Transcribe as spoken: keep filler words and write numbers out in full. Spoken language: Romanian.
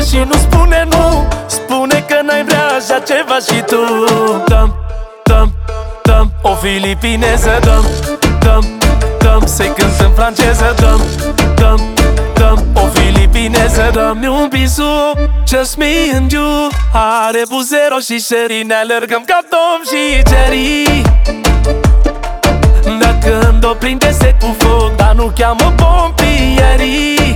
și nu spune nu. Spune că n-ai vrea așa ceva și tu. Dăm, dăm, dăm o filipineză, dăm, dăm, dăm să-i cânt în franceză, dăm, dăm, dăm o filipineză. Dă-mi un bisu, just me and you. Are buzero și Sherry, ne alergăm ca Tom și Jerry. Dacă îmi do prinde sec cu foc, dar nu cheamă pompierii.